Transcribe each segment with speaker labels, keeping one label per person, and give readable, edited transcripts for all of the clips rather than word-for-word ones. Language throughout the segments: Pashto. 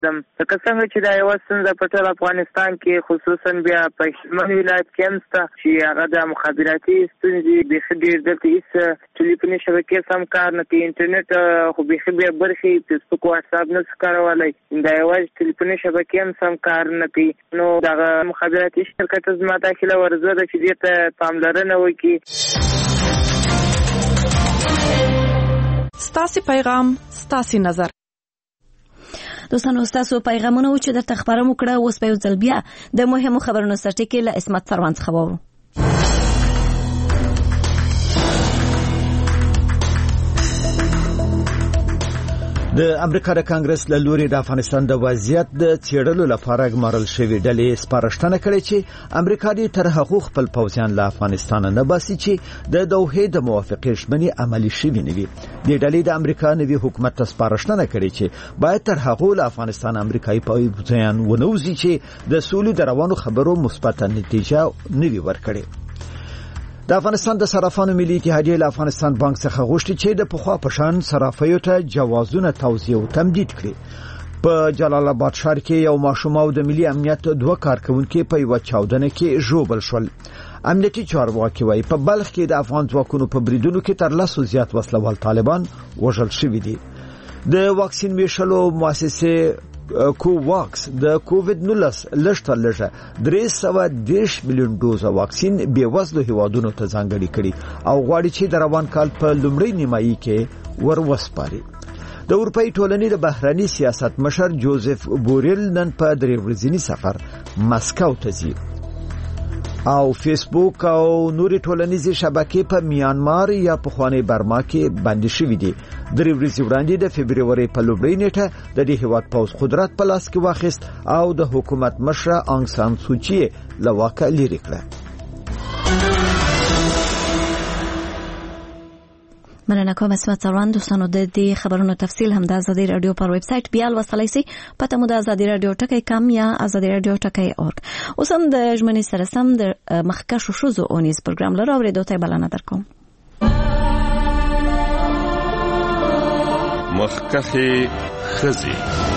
Speaker 1: ځکه څنګه چې دا یو ستونزه په ټول افغانستان کې خصوصا بیا په هلمند ولایت کې هم شته چې هغه د مخابراتي ستونزې بیخي ډېر دلته هېڅ ټلیفوني شبکې سم کار نه کوي، انټرنیټ خو بیخي بیا برخې فیسبوک واتساپ نه شي کولی، دا یوازې ټلیفوني شبکې هم سم کار نه کوي. نو دغه مخابراتي شرکت زما دا هیله ورزه ده چې دې ته پاملرنه وکړي.
Speaker 2: ستاسې پیغام ستاسې نظر.
Speaker 3: دوستانو ستاسو پیغامونه و چې درته خبره مو کړه، اوس به یو ځل بیا د مهمو خبرونو سرټکي له عصمت سروان څخه واورو.
Speaker 4: د امریکا د کانګرس له لوري د افغانستان د وضعیت د څېړلو لپاره ګمارل شوی ډلې سپارښتنه کړې چې امریکا دې تر هغو خپل پوځیان له افغانستان نه باسي چې د دوحې د موافقې ژمنې عملي شوي نه وي. د ډلې د امریکا نوي حکومت ته سپارښتنه کړې چې باید تر هغو له افغانستان امریکایي پوځیان ونوځي چې د سولې د روانو خبرو مثبت نتیجه نه وي ورکړې. د افغانستان د صرافانو ملي اتحادیه له افغانستان بانک څخه غوښتي چې د پخوا په شان صرافیو ته جوازونه توزیع او تمدید کړي. په جلال آباد ښار کې یو ماشوم او د ملي امنیت 2 کارکونکو په یو چاودنه کې ژوبل شول. امنیتي چارواکي وايي په بلخ کې د افغان ځواکونو په بریدونو کې تر 100 زیات وسلوال طالبان وژل شوي دي. د واکسین ویشلو مؤسسه کوواکس د کووډ-19 لږ لږه 310 میلیون ډوز واکسین بیوزلو هیوادونو ته ځانګړي کړي او غواړي چې د روان کال په لومړۍ نیمایي کې وروسپاري. د اروپאי ټولنې د بهرني سیاست مشر جوزف بوریل نن په 3 ورځني سفر مسکو ته ځي او فیسبوک او نوري ټولنیزې شبکې په میانمار یا پخوانی برما کې بندي شوې دي. 3 ورځې وړاندې د فبرवरी په لومړۍ نیټه د دې هیواد پوځ قدرت په لاس کې واخیست او د حکومت مشر انګ سان سوچي له واکه لرې کړه.
Speaker 3: مننه کوم اسمت سروان. دوستانو د دې خبرونو تفصیل هم د آزادی رادیو پر ویب سټ بیا لوستلای شئ. پته مو د آزادی رادیو ټکی کم یا آزادی رادیو ټکی اورګ. اوس هم د ژمنې سره سم د مخکښو ښځو اونیز پروګرام لرو اورېدو ته بلنه درکوم.
Speaker 5: مخکښې ښځې.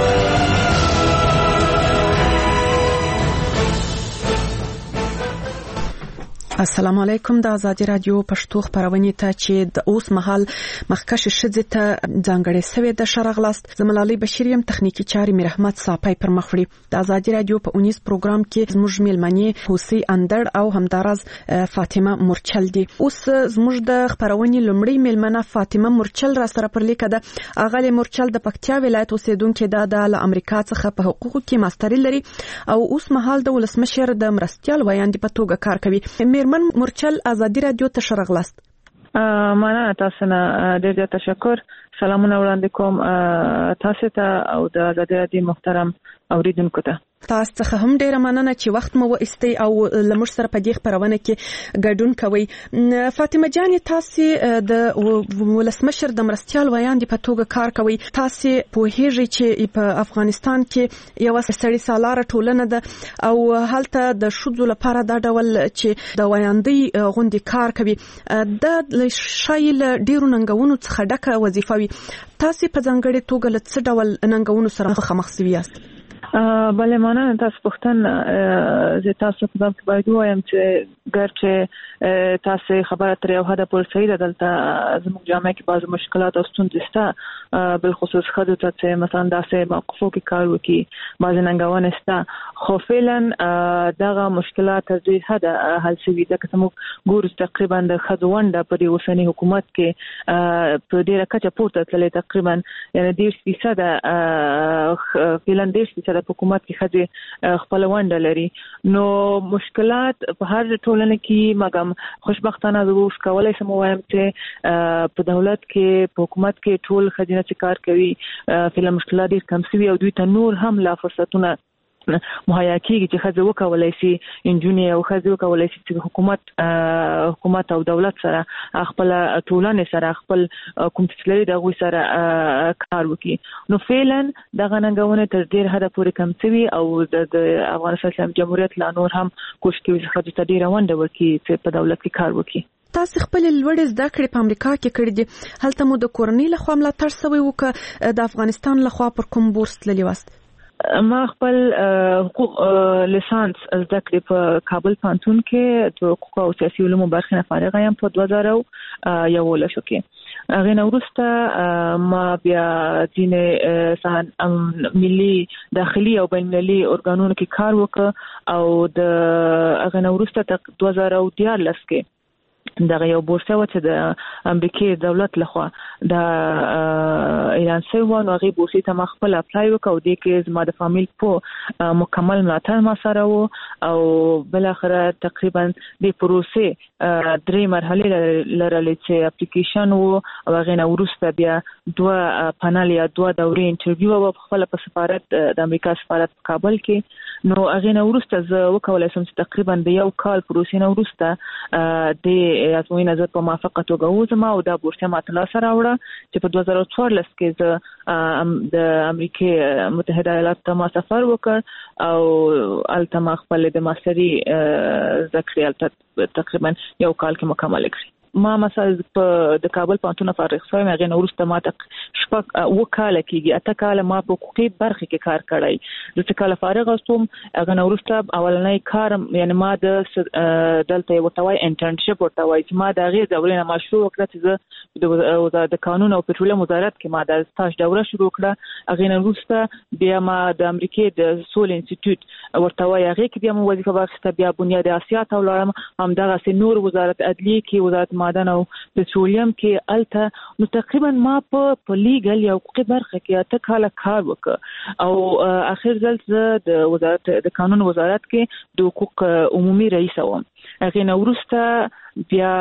Speaker 2: السلام علیکم. د آزادی رادیو پښتو خبرونه ته چې د اوس مهال مخکښ شذ ته ځانګړې سوي د شرغلاست زملالي بشریم تخنیکی چاري میر احمد صاحب پر مخوري. د آزادی رادیو په 19 پروګرام کې زموږ میلمنې حوسی اندر او همدارز فاطمه مرچل دي. اوس زموږ د خبرونه لومړی میلمنه فاطمه مرچل را سره پر لیکه ده. اغلی مرچل د پکتیا ولایت اوسیدونکو د امریکا څخه په حقوقو کې ماستری لري او اوس مهال د ولسمشر د مرستيال ویاندې په توګه کار کوي. من مرچل آزادی رادیو ته شرغلاست.
Speaker 6: مننه تاسو نه ډېر تشکر. سلامونه وړاندې کوم تاسو ته او د آزادی رادیو محترم اوریدونکو ته.
Speaker 2: تاسو څخه هم ډیره مننه چې وخت مو وایستئ او لمر سره په دې خبرونه کې ګډون کوي. فاطمه جان تاسو د ولسمشر د مرستيال ویاندې په توګه کار کوي. تاسو په هیڅ چې په افغانستان کې یو سړی سالاره ټولنه ده او هلته د شذو لپاره دا ډول چې د ویاندې غوندي کار کوي د شایل ډیرو ننګونو څخه ډکه وظیفه وي. تاسو په ځانګړي توګه له څه ډول ننګونو سره مخامخ شوي یاست؟
Speaker 6: بله مننه تاسو پوښتنه زه تاسو په دغه باید وایم چې ګرچې تاسو خبره تر یو حده پورې صحیح ده. دلته زموږ جامعه کې بعض مشکلات او ستونزې شته، بالخصوص ښځو ته چې مثلا داسې موقفو کې کار وکړي بعضې ننګونې شته، خو فعلا دغه مشکلات تر ډېر حده حل شوي. ځکه چې موږ ګورو تقریبا د ښځو ونډه په دې اوسني حکومت کې په ډېره کچه پورته تللې، تقریبا یعنې 10% فعلا 10% په حکومت کې ښځې خپل ونډه لري. نو مشکلات په هر ټولنه کې مګم خوشبختانه زه اوس کولای شم وایم چې په دولت کې په حکومت کې ټول ښځینه چې کار کوي فعلا مشکلات ډېر کم شوي او دوی ته نور هم لا فرصتونه مهیا کیږي چې ښځې وکولای شي انجونې او ښځې وکولای شي چې حکومت او دولت سره خپل ټولنې سره خپل کوم څه لري د هغوی سره کار وکړي. نو فعلا دغه ننګونې تر ډېر حده پورې کم شوي او د افغانستان اسلامي جمهوریت لا نور هم کوشش کوي چې ښځو ته ډېره ونډه ورکړي چې په دولت کې کار وکړي.
Speaker 2: تاسو خپل لوړ زده کړې په امریکا کې کړې دي، هلته مو د کورنۍ لخوا ملاتړ شوی و که د افغانستان لخوا پر کوم بورس تللی واست؟
Speaker 6: ما خپل حقوق لیسانس زده کړې په کابل پوهنتون کې د حقوق او سیاسي علومو برخې نه فارغه یم په 2011 کې. هغه نه وروسته ما بیا ځینې ملي داخلي او بین‌المللي ارګانونو کې کار وکړ او د هغه نه وروسته 2014 کې دغه یو بورسه و چې د امریکای دولت لخوا د اعلان شوی و، نو هغه بورسې ته ما خپل اپلای وکړ او د کې زما د فامیل په مکمل ملاتړ ما سره و او بل اخره تقریبا د پروسې 3 مرحله لرلې چې اپلیکیشن و او هغه نه وروسته بیا 2 پانل یا 2 دورې انټرویو و خپل په سفارت د امریکا سفارت کابل کې. نو هغه نه وروسته زه وکولای شم چې تقریبا د یو کال پروسې نه وروسته د ازموینې زه په موافقه توګه وزم او دا بورسه ما ترلاسه راوړه چې په 2014 کې زه د امریکای متحده ایالاتو ته ما سفر وکړ او الته ما خپل د ماستري زده تقریبا یو کال کې مکمل کړ. ما مثلا په د کابل پوهنتون فارغ شوم، هغه نو ورسته ما ته شپږ وکاله کېږي اته کال ما په حقوقي برخه کې کار کړی. د څه کال فارغ شوم هغه نو ورسته اولنۍ کار یعنی ما د دلته وټوي انټرنشپ ورټوي چې ما د غیر دولتي مشروع وکړه چې د وزارت قانون او پټرولیم وزارت کې ما د سټاژ دوره شروع کړه. هغه نو ورسته بیا ما د امریکای د سول انسټیټیوټ ورټوي هغه کې بیا مو وظیفه واخیسته. بیا بنیاد اسیا ته ولاړم، همدغه سي نور وزارت عدلیه کې وزارت معدن او پټرولیم کې الته. نو تقریبا ما په لیګل یا حقوقي برخه کې اته کال کار وکړ او اخر ځل زه د وزارت د قانون وزارت کې د حقوق عمومي رئیس وم. هغه نو وروسته بیا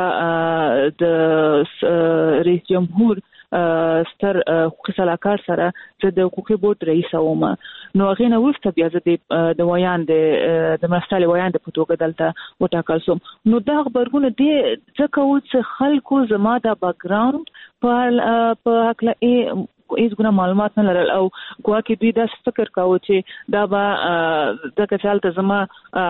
Speaker 6: د رئیس جمهور ستر حقوقي صلاحکار سره زه د حقوقي بورډ رئیس وم. نو هغه نو وروسته بیا زه د ویاند د مرستالي ویاند په توګه دلته وټاکل شوم. نو دا خبرونه دي ځکه چې خلکو زما د بیک ګراوند په حق له هیڅ ګونه معلومات نه لرل او ګواکې دوی دا فکر کاوه چې دا به د کچالت زما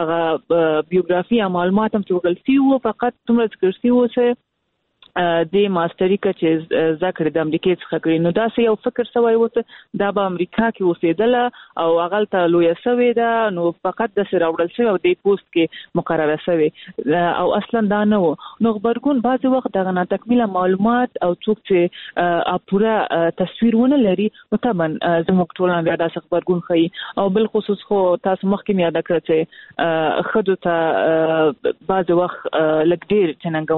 Speaker 6: بیوګرافي یا معلومات هم چې غلطي وو، فقط تمره ذکر شوی و چې د ماستری چې ذکر د امریکای څخه کړی. نو دا سه یو فکر سوی و چې دا به امریکا کې اوسېدل او هغه ته لوی سوی دا، نو فقط د سره وړل شوی او د پوسټ کې مقرره شوی او اصلا دا نه و. نو خبرګون بعض وخت دغه ناتکمیله معلومات او څوک چې پوره تصویر ونه لري نو طبعا زموږ ټولنه بیا دا خبرګون خي او بل خصوص خو تاسو مخکې یاد کړئ چې خدو ته بعض وخت لګ ډیر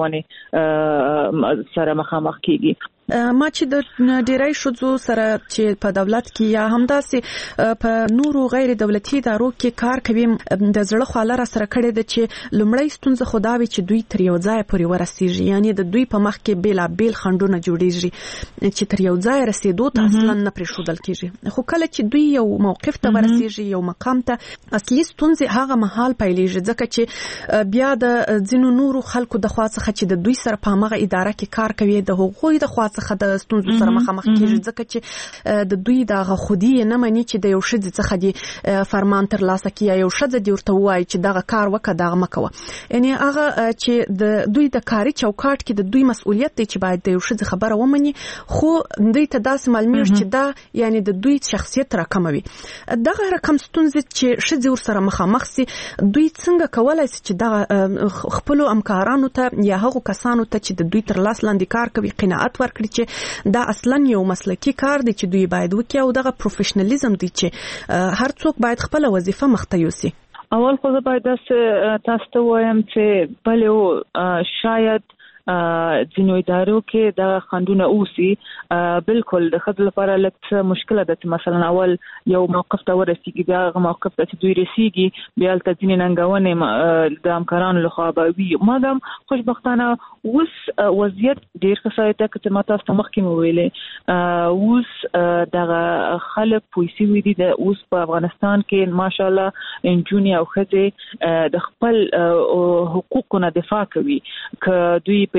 Speaker 6: څنګهونه سره مخامخ کیږي.
Speaker 2: ما چې د ډیری شوزو سره چې په دولت کې یا همداسې په نورو غیر دولتي ادارو کې کار کوي د زړه خواله را سره کړي د چې لومړی ستونزه خداوي چې دوی تر یو ځای پورې ورسیږي، یعنی د دوی په مخ کې بیل خندونه جوړیږي چې تر یو ځای رسیدو ته اصلا نه پرېښودل کیږي. خو کله چې دوی یو موقف ته ورسیږي یو مقام ته اصلي ستونزه هغه مهال پیلېږي، ځکه چې بیا د ځینو نورو خلکو د خوا څخه چې د دوی سره په هغه اداره کې کار کوي د هغوی د خوا څخه د ستونزو سره مخامخ کیږي، ځکه چې د دوی د خودي نه مني چې د یو شذ څخه دی فرمان تر لاسه کیه یو شذ دی ورته وایي چې دغه کار وکړه دغه مکوه. یعنی هغه چې د دوی د کاري چوکاټ کې د دوی مسؤلیت دی چې باید د یو شذ خبره ومني، خو دوی ته داسې معلومیږي چې دا یعنی د دوی شخصیت راکموي. دغه رقم ستونزې چې شذ ور سره مخامخ سي دوی څنګه کولای شي چې دغه خپل همکارانو ته یا هغو کسانو ته چې د دوی تر لاس لاندې کار کوي قناعت ورکړي چې دا اصلا یو مسلکی کار دی چې دوی باید وکړي او دغه پروفیشنالیزم دی چې هر څوک باید خپل وظیفه مخته یوسي.
Speaker 6: اول خو زه باید تاسو ته وایم چې بلې شاید ځینو ادارو کې دا خندونه اوسي بالکل د خپل لپاره لکه مشکله ده چې مثلا اول یو موقف ته ورسیږي بیا هغه موقف ته چې دوی رسیږي بیا تل ځینې ننګونې د همکارانو لخوا به وي. مادام خوشبختانه اوس وضعیت ډیر ښه شوی دی چې ما تاسو ته مخکې مو ویلې اوس دغه خلک پولیسي وي دي د اوس په افغانستان کې ماشاءالله انجونی او ښځې د خپل حقوقو نه دفاع کوي که دوی په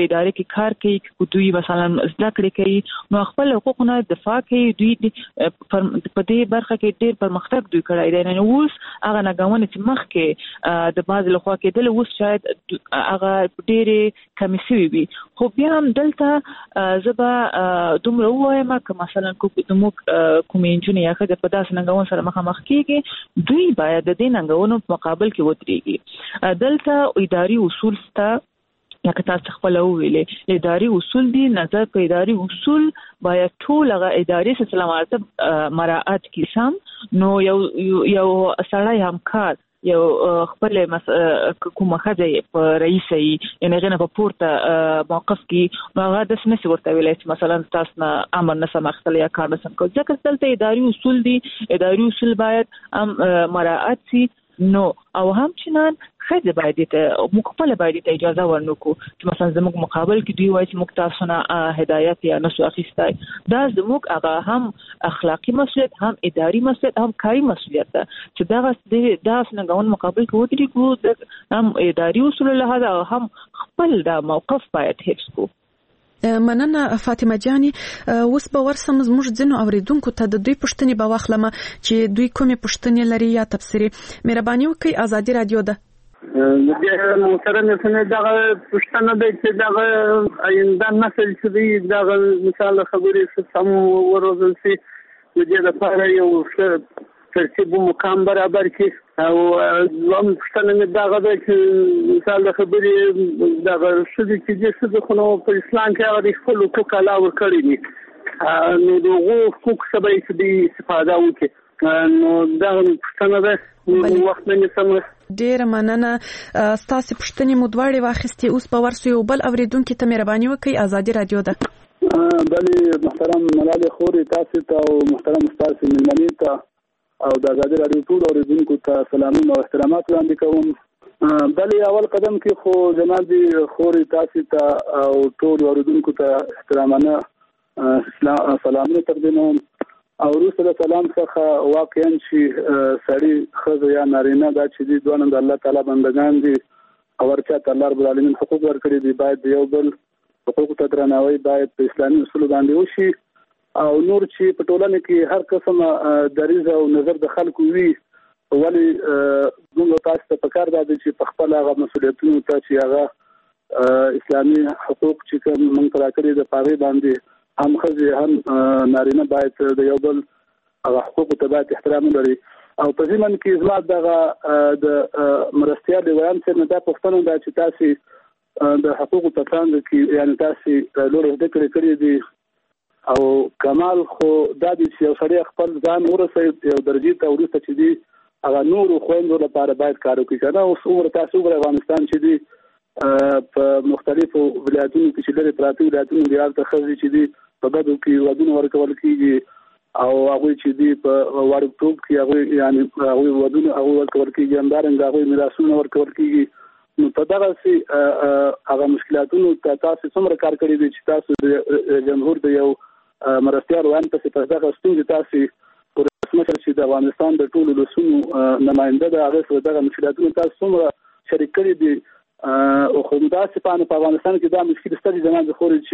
Speaker 6: په ادارې کې کار کوي دوی مثلا زده کړې کوي نو خپل حقوقونه دفاع کوي دوی په دې برخه کې ډېر پرمختګ دوی کړی دی نو اوس هغه ناګومانه چې مخکې د باز لخوا کېدل اوس شاید هغه ډېرې کمې شوي وي خو بیا هم دلته زبا دومره وایم چې مثلا کوم انجنیر یا خدای په داس ناګوان سره مخامخ کیږي دوی باید د دې ناګوانو په مقابل کې ودرېږي دلته اداري اصول ستا لکه تاسو خپل ویلې اداري اصول دي نظر په اداري اصول باید ټول هغه اداري سلامت مراعات کی سم نو یو سړی همکار یو خپل کومه خځه په رئیسي یعنی غنه په پورته موقف کې هغه د سمسي ورته ویلای چې مثلا تاسو نه امر نه سمختل یا کار نه سم کو ځکه دلته اداري اصول دي اداري اصول باید مراعات شي نو او همچنان خځه باید ته مقبله باید ته اجازه ورنکو چې مثلا زموږ مقابل کې دوی وایي چې موږ تاسو نه هدایت یا نسو اخیستای دا زموږ هغه هم اخلاقی مسؤلیت هم اداري مسؤلیت هم کاري مسؤلیت ده چې دا څنګه مقابل کې ودرېږو هم اداري اصول له هدا هم خپل دا موقف باید حفظ کو
Speaker 2: مننه فاطمه جاني اوس به ورسم زموږ ځینو اوریدونکو ته د دوی پوښتنې به واخلم چې دوی کومې پوښتنې لري یا تفسیري مهرباني وکړئ ازادي رادیو ده
Speaker 7: د محترم سره دا پوښتنه ده چې دا آینده نسل چې دی دا مثال خبرې سم ورزل سي د دې لپاره یو ترتیب مقام برابر کی او زم پښتنه دا غوډه چې مثال خبرې دا شذ چې څه خو په اسلام کې هغه خپل حقوق علاوه کړی دي نو دغه حقوق سبا چې استفاده وکړي نو دا پښتنه ده وخت نه سم
Speaker 2: ډیر مننه ستاسو پښتنې مودواړي واخستي اوس په ورسو یو بل اوریدونکو ته مهرباني وکړئ ازادي رادیو ده
Speaker 8: بلې محترم ملال خوري تاسو ته او محترم استاد ملمنی ته او د ازادي رادیو ټول اوریدونکو ته سلامونه او احترامات وړاندې کوم بلې اول قدم کې خو جناب دي خوري تاسو ته او ټول اوریدونکو ته احترامانه سلامونه تقدیموم او وروسته سلام څخه واقعا چې سړی خزه یا نارینه دا چې دي دوه د الله تعالی بندگان دي او ورته الله رب العالمین حقوق ورکړي دي باید یو بل حقوق ته درناوی باید په اسلامي اصول باندې وشي او نور چې په ټولنه کې هر قسمه دریزه او نظر د خلکو وي ولی موږ تاسو ته پکار دا چې په خپل هغه مسولیتونو ته چې هغه اسلامي حقوق چې کوم موږ تراکړي د پاره باندې هم خزي هم نارینه باید د یو بل هغه حقوق ته باید احترام لري او په ځمن کې زما دغه د مرستيال ویان څخه دا پښتنه دا چې تاسو د حقوقو په څنګه کې یعنی تاسو لور ذکر کړی دي او کمال خو د دې یو سړی خپل ځان ورسې یو درجه ته ورسته چې دی هغه نور خويندو لپاره باید کار وکړي کنه او څومره تاسو په افغانستان چې دی په مختلفو ولایتونو کې چې لري پراته ولایتونو دی هغه خزي چې دی په بدو کې ودونه ورکول کیږي او هغه چې دی په وړوکتوب کې هغه یعنی هغه ودونه هغه ورکول کیږي همدارنګه هغه میراثونه ورکول کیږي نو په دغه سي هغه مشکلاتونو ته تاسو څومره کار کړی دي چې تاسو جمهور د یو مرستيال وان په دغه ستونزې تاسو پر رسمي چې د افغانستان د ټولو لسونو نماینده د هغه دغه مشکلاتونو تاسو څومره شریک کړی دي او خو دا چې په افغانستان کې دا مشکل ستاسو زموږ د خوري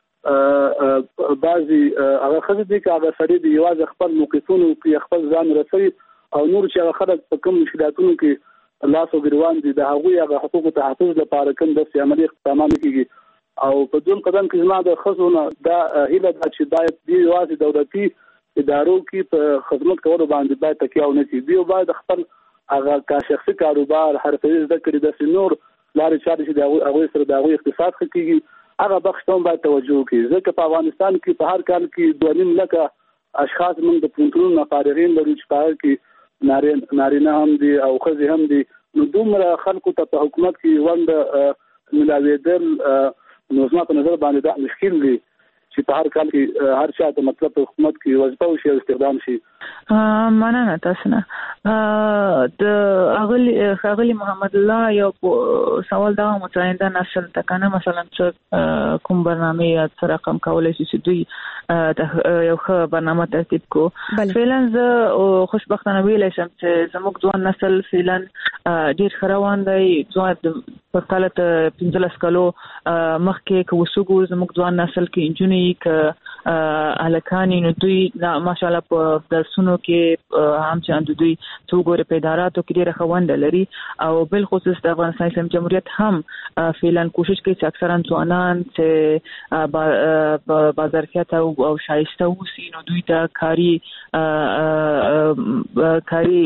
Speaker 8: چې بعضي هغه خزه دي چې هغه سړي دی یوازې خپل موقفونو کې خپل ځان رسوي او نور چې هغه خلک په کوم مشکلاتونو کې الله سو ګروان دي د هغه حقوق تحفظ لپاره کوم د عملي اقدامات کیږي او په دوم قدم کې زما د خزونه دا هیله ده چې باید دی یوازې دولتي ادارو کې په خدمت کولو باندې باید تکیه ونه شي دی باید خپل هغه کا شخصي کاروبار حرفي زده کړی د نور لارې چارې چې د هغه سره د هغه اقتصاد خکېږي هغه بخښ ته باید توجه وکړي ځکه په افغانستان کې په هر کال کې 2.5 لکه اشخاص موږ د پونترونو فارغین لرو چې په کې نارینه هم دي او ښځې هم دي نو دومره خلکو ته په حکومت کې ونده ملاویدل نو زما په نظر باندې دا مشکل دی چې په هر کال کې هر چا ته مطلب په حکومت کې وظیفه او استخدام شي
Speaker 6: مننه تاسو نه د اغلی محمد الله یو سوال دا متعینده نسل تکنه مثلا کوم برنامه یا سره رقم کولای شي چې دوی یو ښه برنامه ترتیب کو فعلا زه خوشبختانه ویلای شم چې زموږ ځوان نسل فعلا ډیر خروان دی ځوان په کال ته 15 کالو مخکې کو وسوګو زموږ ځوان نسل کې انجونی ک الکانی نو دوی ماشاءالله په درسونو کې هم چې دوی څوګوره په اداراتو کې ډیره خوند لري او بل خصوص د افغانستان اسلامي جمهوریت هم فعلا کوشش کوي چې اکثرا ځوانان چې بازارکیت او شایسته اوسي نو دوی ته کاری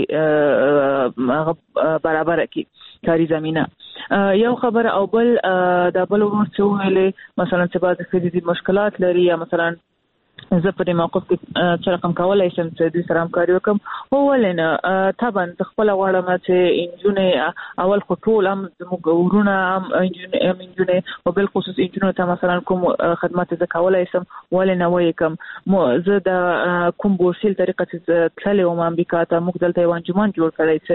Speaker 6: برابر کی کاری زمينه یو خبر او بل د بل ورڅ ویلې مثلا چې بعض خېدي مشکلات لري یا مثلا زه په دې موقف کې چې رقم کولای شم چې دوی سره همکاري وکم هو ولنه طبعا خپل غواړم چې انجونې اول خو ټول هم زموږ ورونه هم انجونې او بل خصوص انجونې ته مثلا کوم خدمات زه کولای شم ولنه وای کوم زه د کوم بورسیل طریقه چې تللی وم امریکا ته موږ دلته یو انجمن جوړ کړی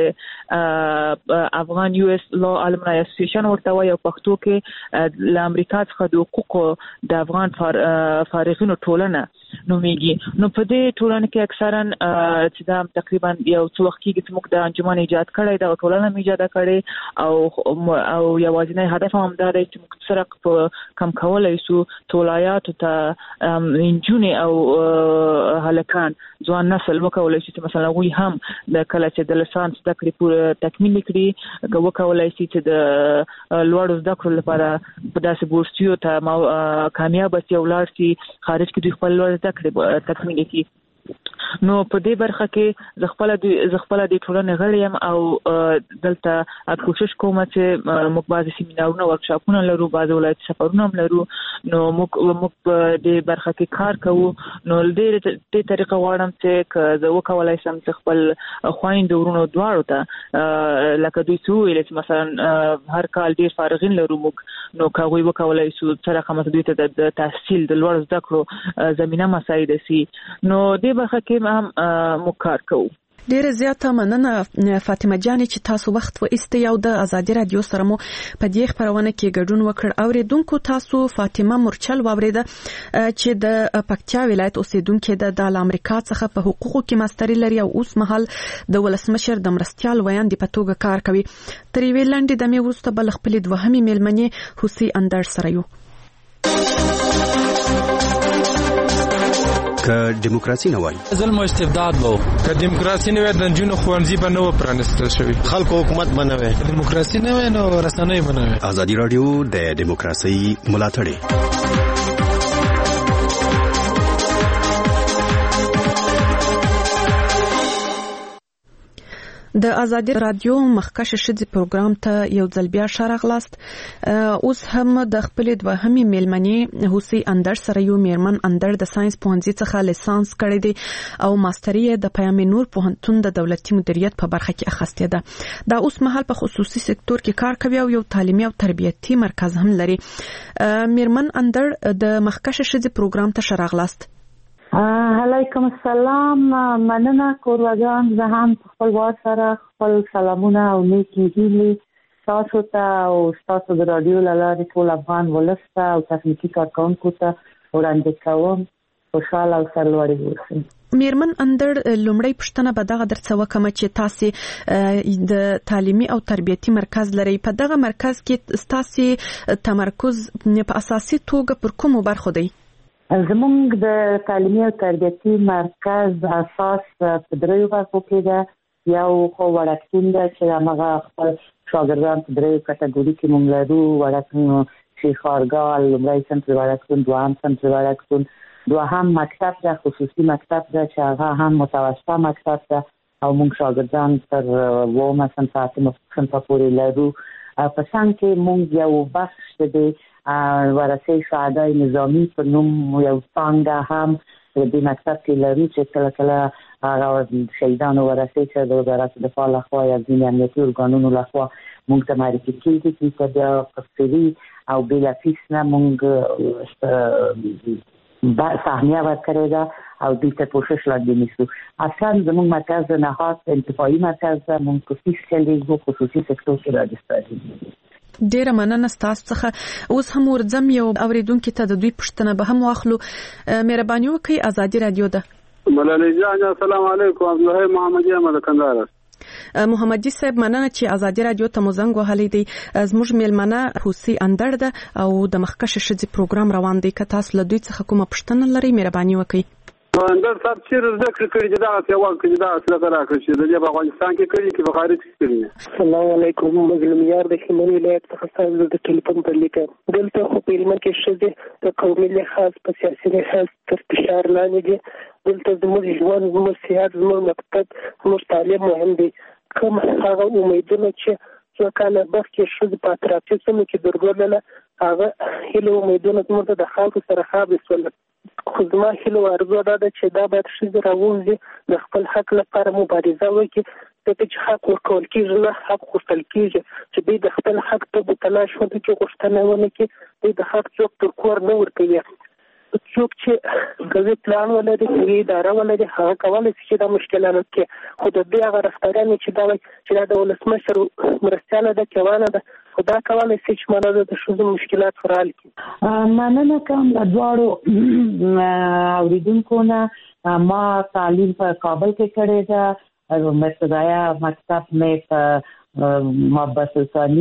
Speaker 6: چې افغان یو اس لا علمنا اسوسییشن ورته وایي او پښتو کې د امریکا څخه د حقوقو د افغان فارغینو ټولنه نومیږي نو په دې ټولنه کې اکثرا چې دا تقریبا یو څو وخت کې چې موږ د انجمن ایجاد کړی دا ټولنه ایجاد کړي او یوازینی هدف هم دا دی چې موږ سره په کم کولای شو ټولایات ته انجونې او هلکان ځوان نسل وکولای شي چې مثلا وی هم د کله چې د لسانس د کړي پوره تکمیل کړي وکولای شي چې د لوړ زده کړو لپاره په داسې بورسیو ته کامیاب شي او لاړ شي خارج کې دوی خپل لوړ زده کړې تکمیل کړي نو په دې برخه کې ز خپل د ټولنې غړي يم او دلته کوشش کوم چې موږ بعضی سیمینارونه ورکشاپونه لرو بعضی ولایت سفرونه هم لرو نو موږ په دې برخه کې کار کوو نو دې طریقه غواړم چې زه وکولای شم چې خپل خويند ورونو دواړو ته لکه دوی چې مثلا هر کال ډیر فارغین لرو موږ نو کوي وکولای شو چې رقم دوی ته د تحصیل د لوړ زده کړو زمينه مساعد شي نو دې برخه کې هم مکار کوو
Speaker 2: ډیره زیاته مننه فاطمه جان چې تاسو وخت و استیاو د ازادي رادیو سره مو په دې خبرونه کې ګډون وکړ اوریدونکو تاسو فاطمه مرچل واوریده چې د پکتیا ولایت اوسیدونکو د امریکا څخه په حقوقو کې ماستری لري او اوس مهال د ولسمشر د مرستيال ویاندې په توګه کار کوي تر ویلاندې د می وروسته بل خپل دوهمي میلمنې حسین اندر سره یو
Speaker 9: که دیموکراسي نه وای
Speaker 10: ظلم او استبداد وو که دیموکراسي نه وای د جنونو خوانځي به نو پرانستل شوی
Speaker 11: خلکو حکومت بنوي
Speaker 10: دیموکراسي نه وای نو رسنۍ بنوي
Speaker 9: ازادي رادیو د دیموکراسي ملاتړ
Speaker 2: د ازادي رادیو مخکشه شدي پروګرام ته یو ځل بیا شارغلاست اوس هم د خپل دوهمي میلمنې حسین اندر سره یو میرمن اندر د ساينس پوهنځي څخه لیسانس کړی دی او ماستری د پیام نور پوهنتون د دولتي مدیریت په برخه کې اخیسته ده دا اوس مهال په خصوصي سکتور کې کار کوي او یو تعلیمي او تربیتي مرکز هم لري میرمن اندر د مخکشه شدي پروګرام ته شارغلاست
Speaker 12: علیکم السلام مننه کورواجان زه هم خپل وار سره خپل سلامونه او نیکی هیلې تاسو ته او تاسو د رادیو لاره ټول افغان ولسته او تخنیکی کارکونکو ته وړاندې کوم خوشاله او سرلوړي اوسئ
Speaker 2: میرمن اندر لومړی پښتنه به دغه درڅ وکم چې تاسو د تعلیمي او تربیتي مرکز لري په دغه مرکز کې تاسو تمرکز په اساسي توګه پر کومو برخو دی
Speaker 12: زمونږ د تعلیمي او تربیتي مرکز اساس په دریو برخو کې ده یو خو وړکتون ده چې هغه خپل شاګردان په دریو کټګوري کې موږ لرو وړکتون شیخارګال لومړی صنف وړکتون دوهم صنف وړکتون دوهم مکتب ده خصوصي مکتب ده چې هغه هم متوسطه مکتب ده او موږ شاګردان تر اوومه صنف پورې لرو په څنګ کې موږ یو بخش دی ورثه شهدا نظامی په نوم یو څنګه هم د دې مکتب کې لري چې کله کله هغه شهیدانو ورثه چې د وزارت دفاع لخوا یا د امنیتي ارګانونو لخوا موږ ته معرفي کیږي چې د قصري او بلا فیس نه موږ سهمیه ورکړې ده او دې ته کوشش لاندې نیسو. اصلا زموږ مرکز د نهاد انتفاعي مرکز د منقصي سکلیزو خصوصي سکتور کې راځي.
Speaker 2: ډیره مننه ستاسو څخه. اوس هم ورځم یو اوریدونکو ته د دوی پښتنه به هم واخلو. مهرباني وکړئ، ازادي رادیو ده.
Speaker 8: ملالۍ جان السلام علیکم. عبدالله محمدي احمد کندهار.
Speaker 2: محمدي صاحب مننه چې ازادي رادیو ته مزنګ وهلې دي. زموږ میلمنه حوسی اندر ده او د مخکشه شذ پروګرام روان دی. که تاسو له دوی څخه کومه پښتنه لرئ مهرباني وکړئ.
Speaker 8: اندر صاحب چې ذکر کړی چې دا سیوال کې دا اصله راکړي چې د افغانستان کې کړي چې په خارج کې کړي.
Speaker 11: السلام علیکم. مظلوم یار د خمر ولایت څخه تاسو د ټلیفون پر لیکه دلته خو په علم کې شته د قومي لحاظ په سیاسي لحاظ تر فشار لاندې دي. دلته زموږ ژوند زموږ سیاست زموږ مکتب زموږ تعلیم مهم دي. کوم هغه امیدونه چې څو کاله مخکې شوه په اطرافي سیمو کې درلودل هغه هیله امیدونه زموږ د خلکو سره خابې شول. خو زما هیله ارزو ده چې دا باید ښځې راووځي د خپل حق لپاره مبارزه وکړي. ځکه چې حق ورکول کېږي نه حق غوښتل کېږي. چې دوی د خپل حق ته تلاش ونه کړي غوښتنه ونه کړي دوی د حق څوک تر کور نه ورکوي. څوک چې قوي پلان ولري قوي اداره ولري هغه کولی شي چې دا مشکلات کې خو د دې هغه رفتارانو چې دا د ولسمشر مرستیاله ده کوانه ده خدا کولی شي چې مانه د شوزو مشکلات حل کړي.
Speaker 12: مننه کوم د دواړو اوریدونکو نه. ما تعلیم په کابل کې کړې ده. ابتدایا مکتب مې په محبت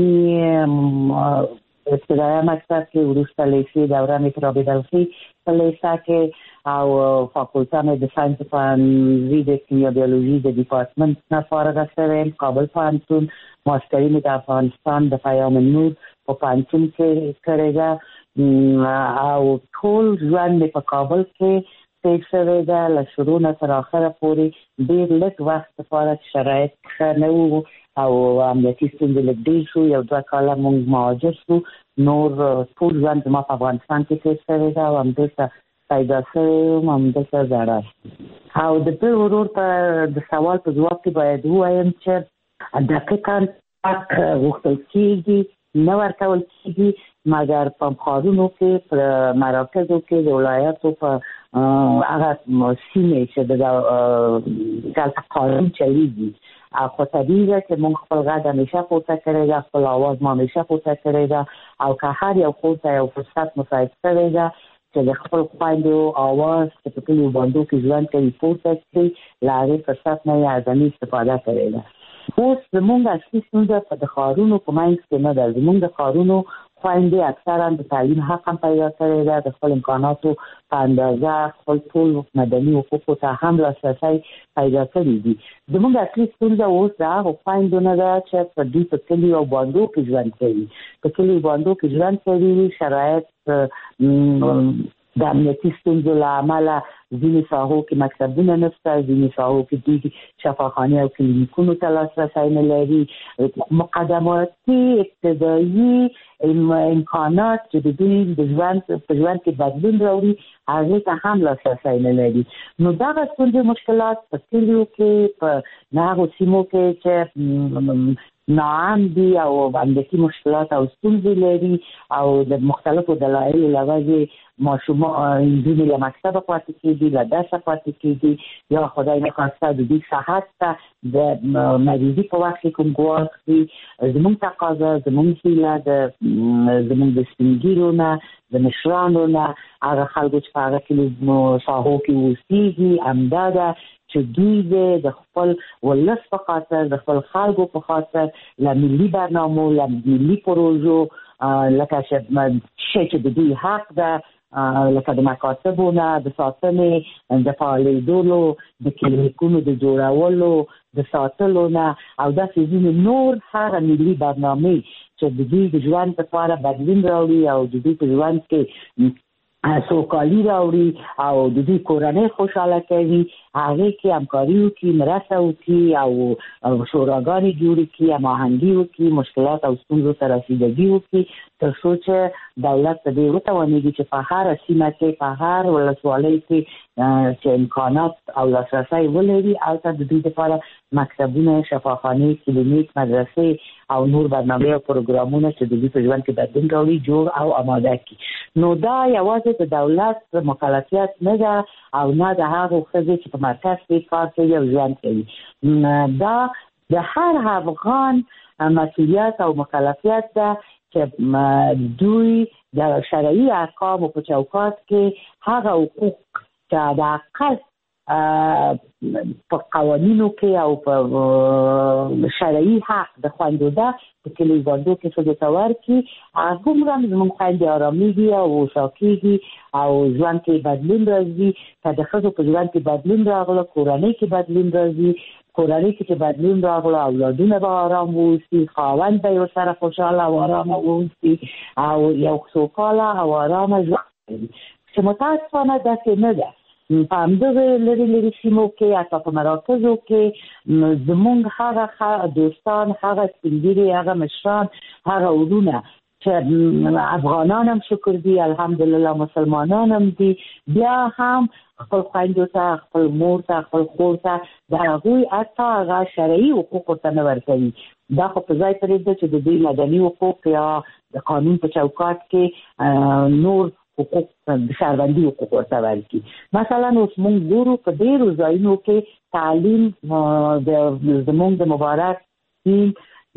Speaker 12: ثانی ابتدایا مکتب کې وروسته لیسې دوره مې تر عبدالخی په لیسه کې او فاکولته مې د ساینس پوهنځي د کیمیا بیولوژي د ډپارټمنټ نه فارغه شوم. کابل پوهنتون ماستري مې د افغانستان د پیام النور په پوهنتون کې کړې ده او ټول ژوند مې په کابل کې تیر شوی ده. له شروع نه تر اخره پورې ډېر لږ وخت لپاره شرایط ښه نه وو او امنیتي ستونزې لږ ډېر شو. 1-2 کاله موږ مهاجر شو. نور ټول ژوند زما په افغانستان کې تیر شوی ده او همدلته پیدا شوی یم همدلته زړه. او د بل ورور په د سوال په ځواب کې باید ووایم چې دقیقاً حق غوښتل کېږي نه ورکول کېږي مګر په ښارونو کې په مراکزو کې د ولایاتو په هغه سیمې چې د قانون چلیږي. خو طبیعي ده چې موږ خپل غږ همیشه پورته کړی ده خپل اواز ما همیشه پورته کړی ده او که هر یو خور ته یو فرصت مساعد شوی ده چې د خپل خویندو اواز چې په کلیو بانډو کې ژوند کوي پورته کړي له هغې فرصت نه یې اعظمي استفاده کړې ده. اوس زموږ اصلي ستونزه په د ښارونو په منځ کې نه ده. زموږ د ښارونو خویندې اکثرا د تعلیم حق هم پیدا کړی ده. د خپل امکاناتو په اندازه خپل ټول مدني حقوقو ته هم لاسرسی پیدا کړی دي. زموږ اصلي ستونزه اوس د هغو خویندو نه ده چې په دوی په کلیو او بانډو کې ژوند کوي. په کلیو بانډو کې ژوند کوي شرایط د امنیتي ستونزو له امله ځینې ساحو کې مکتبونه نشته، ځینې ساحو کې دوی شفاخانې او کلینیکونو ته لاسرسی نه لري. مقدماتي ابتدایي امکانات چې د دوی د ژوند په ژوند کې بدلون راوړي هغې ته هم لاسرسی نه لري. نو دغه ستونزې مشکلات په کلیو کې په هغو سیمو کې چې ناعام دي او امنیتي مشکلات او ستونزې لري او د مختلفو دلایلو له وجې ماشومان نجونې له مکتبه پاتې کېږي، له درسه پاتې کېږي یا خدای نخواسته د دوی صحت ته د مریضي په وخت کې کوم ګواښ وي. زموږ تقاضا زموږ هیله زموږ د سپین ږیرو نه د مشرانو نه هغه خلکو چې په هغه کې ساحو کې اوسېږي همدا ده چې دوی د خپل ولس په خاطر د خپل خلکو په خاطر له ملي برنامو له ملي پروژو لکه چې د دوی حق ده لکه د مکاتبو نه د ساتنې د فعالېدلو د کلینیکونو د جوړولو د ساتلو نه او داسې ځینې نور هغه ملي برنامې چې د دوی د ژوند لپاره بدلون راوړي او د دوی په ژوند کې سوکالي راوړي او د دوی کورنۍ خوشحاله کوي هغې کې همکاري وکړي، مرسته وکړي او شوراګانې جوړې کړي، هماهنګي وکړي، مشکلات او ستونزو ته رسیدګي وکړي تر څو چې دولت په دې وتوانېږي چې په هره سیمه کې په هر ولسوالۍ کې چې امکانات او لاسرسی ولري هلته د دوی لپاره مکتبونه، شفاخانه، کلینیک، مدرسې او نور برنامه او پروګرامونه چې د دې په ژوند کې بدلون راوړي جوړ او آماده کړي. نو دا یوازې د دولت مکلفیت نه ده او نه د هغو ښځې چې په مرکز کې کار کوي او ژوند کوي. دا د هر افغان مسؤلیت او مکلفیت ده چې دوی د شرعي احکامو په چوکاټ کې هغه حقوق چې د اقل په قوانینو کې او په شرعي حق د خوندو ده په کلیوالو کې څه د تور کې هغه زموږ خوندې آراميږي او ساکيږي او ژوند کې بدلون راځي. که د ښځو په ژوند کې بدلون راغله، کورنۍ کې بدلون راځي. کورنۍ کې چې بدلون راغله، اولادونه به آرام واوسي، خاوند به ورسره خوشحاله او آرامه واوسي او یو سوکاله او آرامه ژوند کوي. چې متاسفانه داسې نه ده. په همدغه لري سیمو کې حتی په مراکزو کې زموږ هغه دوستان، هغه سپینګیري، هغه مشران، هغه ورونه چې افغانان هم شکر دي، الحمدلله مسلمانان هم دي، بیا هم خپل خویندو ته، خپل مور ته، خپل خور ته د هغوی حتی هغه شرعي حقوق ورته نه ورکوي. دا خو په ځای پرېږده چې د دوی مدني حقوق یا د قانون په چوکاټ کې نور حقوق د شهروندي حقوق ورته ورکړي. مثلا اوس موږ ګورو په ډېرو ځایونو کې تعلیم زموږ د مبارک دین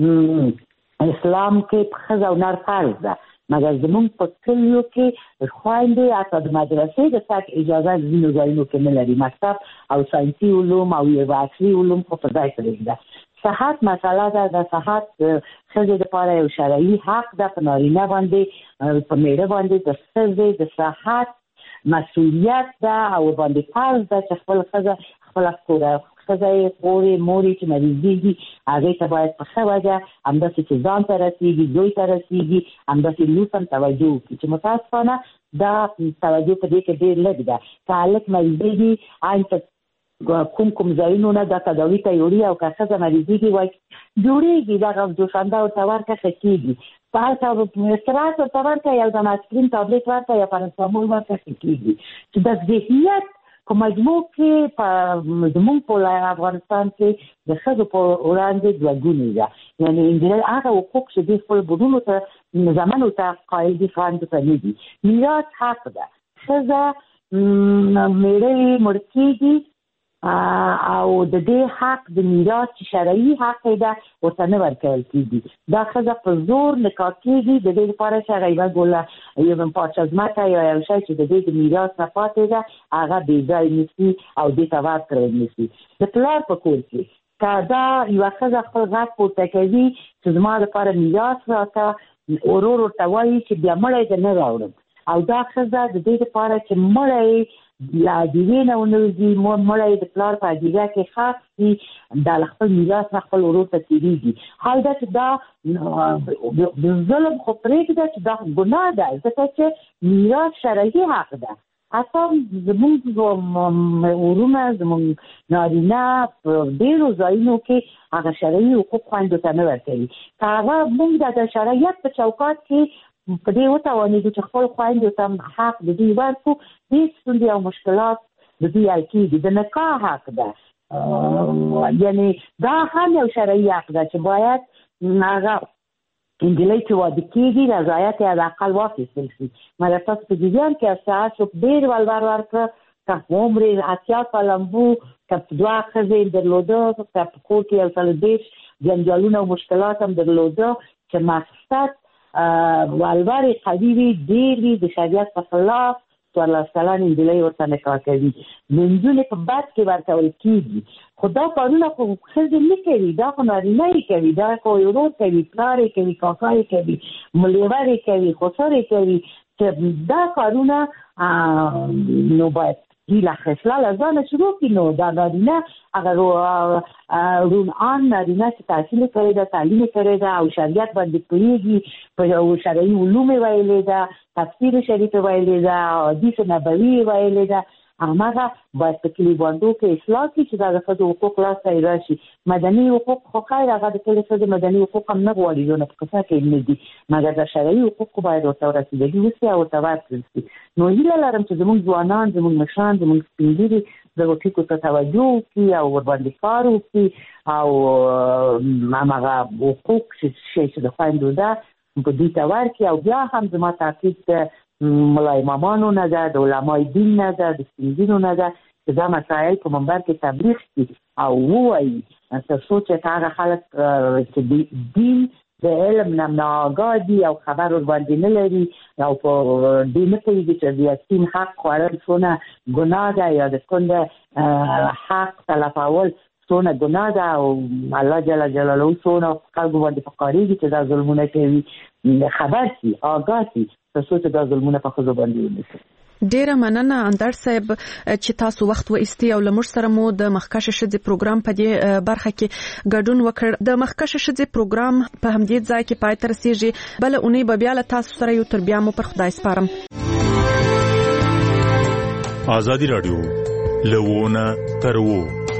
Speaker 12: اسلام کې ښځه او نر فرض ده، مګر زموږ په کلیو کې خویندې حتی د مدرسې د تګ اجازه ځینو ځایونو کې نه لري. مکتب او ساینسي علوم او یو عصري علوم خو په ځای پرېږده. صحت مسله ده. د صحت ښځې دپاره یو شرعي حق ده. په نارینه باندې، په میړه باندې د ښځې د صحت مسؤلیت ده او باندې فرض ده چې خپل ښځه خپله ښځه خورې مورې چې مریضېږي هغې ته باید په ښه وجه همداسې چې ځان ته رسېږي، زوی ته رسېږي، همداسې لور ته هم توجه وکړي. چې متاسفانه دا توجه په دې کې ډېر لږ ده. که هلک مریضېږي عین په کوم ځایونو نه دا تداوي ته یوړي او که ښځه مریضېږي وایي جوړېږي، دغه جوشانده ورته ورکړه ښه کېږي، په هلته استراحت ورته ورکړه، یو دانه اسپرین تابلیت ورکړه یا پاراسټامول ورکړه ښه کېږي. چې د ذهنیت په مجموع کې په زموږ په افغانستان کې د ښځو په وړاندې دوه ګونې ده. یعنې نجلۍ هغه حقوق چې دوی خپل بډونو ته زامنو ته قایل دي، خویندو ته نه دي. میراث حق ده. ښځه میړه مړ کېږي او د دې حق د میراث چې شرعي حق ده ورته نه ورکول کېږي. دا ښځه په زور نکاح کېږي د دې لپاره چې هغه یوه ګوله یو پاچه ځمکه یا یو شی چې د دې د میراث نه پاتې ده هغه بې ځای نیسي او دې ته ورکړی نیسي. د پلار په کور کې که دا یوه ښځه خپل غږ پورته کوي چې زما لپاره میراث راکړه، ورور ورته وایي چې بیا مړی دې نه راوړم، او دا ښځه د دې لپاره چې مړی له عدیوې نه ونوځي، مړی د پلار په عدیوه کې ښخ شي، دا له خپل میراث نه خپل ورور ته تېرېږي. حال دا چې دا د ظلم خو پرېږده چې دا ګناه ده، ځکه چې میراث شرعي حق ده. حتی زموږ ورونه، زموږ نارینه په ډېرو ځایونو کې هغه شرعي حقوق خویندو ته نه ورکوي. که هغه موږ د شرعیت په چوکاټ کې په دې وتوانېدو چې خپل خویندو ته حق د دوی ورکړو، هېڅ ستونزې او مشکلات د دوی حل کېږي. د نکاح حق ده، یعنې دا هم یو شرعي حق ده چې باید هغه نجلۍ چې واده کېږي رضایت یې حداقل واخیستل شي. مګر تاسو په جریان کې هر څوک ډېر ولور ورکړه، که عمر یې 80 کلن و، که دوه ښځې درلوده، که په کور کې 130 جنجالونه او مشکلات هم درلوده، چې مقصد ولور قوي وي، ډېر وي، د شریعت په خلاف 14 کلن نجلۍ ورته نکاح کوي. نجونې په بد کې ورکول کېږي. خو دا کارونه خو ښځې نه کوي، دا خو نارینه یې کوي، دا خو ورور کوي، پلار یې کوي، کاکا یې کوي، ملیور یې کوي، خسر یې کوي. چې دا کارونه نو باید له خصله له ځانه شروع کړي. نو دا نارینه هغه رونان نارینه چې تحصیل کړی ده، تعلیم کړی ده او شریعت باندې پوهېږي، په شرعي علوم یې ویلې ده، تفسیر شریف یې ویلې ده، حدیث نبوي یې ویلې ده، هماغه باید په کلیوالو کې اصلاح کړي چې دا د ښځو حقوق لاسته یې راشي. مدني حقوق خو خیر هغه د کلي ښځې مدني حقوق هم نه غواړي، یو نه په قصه کې نه دي، مګر د شرعي حقوقو باید ورته رسېدګي وشي او ورته ورکړل شي. نو هیله لرم چې زموږ ځوانان، زموږ مشران، زموږ سپین ږیري دغه ټکو ته توجه وکړي او ورباندې کار وکړي او هغه حقوق چې د خویندو ده په دې ته ورکړي. او بیا هم زما تاکید ملا امامانو نه ده، د علمای دین نه ده، د سپین ږیرو نه ده چې دا مسایل په منبر کې تبلیغ کړي او ووایي تر څو چې هغه خلک چې دین د علم نه ناآگاه دي او خبر ورباندې نه لري او په دې نه پوهېږي چې د یتیم حق خوړل څونه ګناه ده یا د کونډه حق تلفول څونه ګناه ده او الله جل جلاله څونه خلکو باندې فقاریږي چې دا ظلمونه کوي، خبر شي، آگاه شي تر څو چې دا ظلمونه په ښځو باندې ونشي.
Speaker 2: ډیره مننه اندر صاحب چې تاسو وخت وایستي او لمر سره مو د مخکشه شذ پروګرام په دې برخه کې ګډون وکړ. د مخکشه شذ پروګرام په همدې ځای کې پای ته رسیږي. بل اونۍ به بیا له تاسو سره یو تر بیا مو پر خدای سپارم.
Speaker 5: ازادي رادیو لوونه تر وو